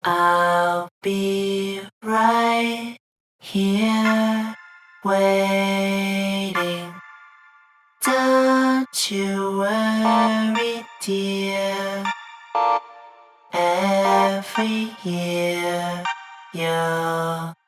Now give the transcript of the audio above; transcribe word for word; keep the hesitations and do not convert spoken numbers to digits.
I'll be right here waiting. Don't you worry, dear. Every year you'll